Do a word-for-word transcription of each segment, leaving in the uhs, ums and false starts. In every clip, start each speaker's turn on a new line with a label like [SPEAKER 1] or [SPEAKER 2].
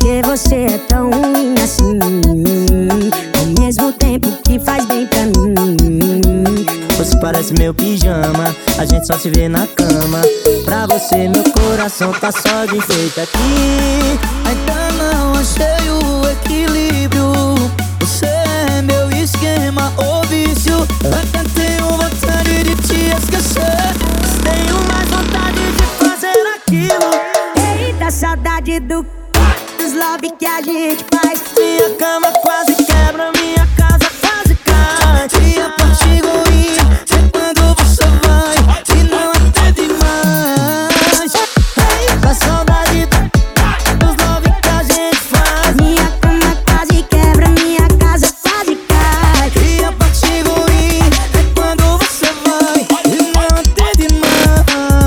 [SPEAKER 1] que você é tão ruim assim, ao mesmo tempo que faz bem pra mim.
[SPEAKER 2] Você parece meu pijama, a gente só se vê na cama. Pra você meu coração tá só de enfeite aqui.
[SPEAKER 3] Ainda não achei o equilíbrio. Você é meu esquema ou vício. Até tenho vontade de te esquecer, mas tenho mais vontade de fazer aquilo.
[SPEAKER 1] Eita, saudade do dos love que a gente faz.
[SPEAKER 2] Minha cama quase quebra, minha casa quase cai.
[SPEAKER 3] E a parte ruim é quando você vai e não até demais.
[SPEAKER 2] Eita, saudade dos love que a gente faz.
[SPEAKER 1] Minha cama quase quebra, minha casa quase cai.
[SPEAKER 3] E a parte ruim é quando você vai e não até demais.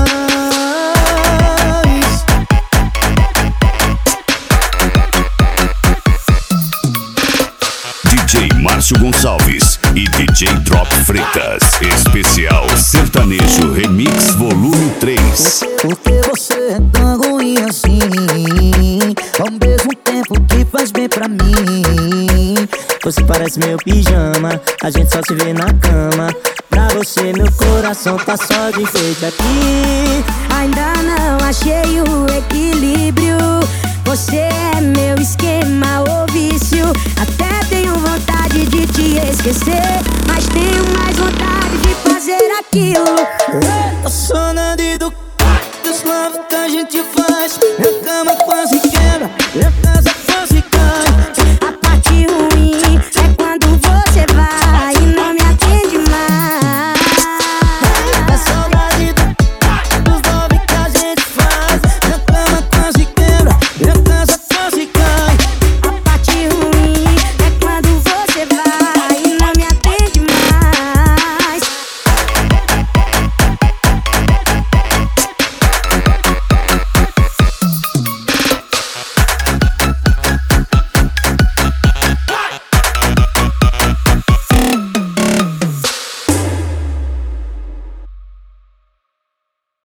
[SPEAKER 4] D J Márcio Gonçalves e D J Drop Freitas. Especial Sertanejo Remix Volume três.
[SPEAKER 3] Por que você é tão ruim assim, ao mesmo tempo que faz bem pra mim?
[SPEAKER 2] Você parece meu pijama, a gente só se vê na cama. Pra você meu coração tá só de enfeite aqui.
[SPEAKER 1] Ainda não achei o equilíbrio.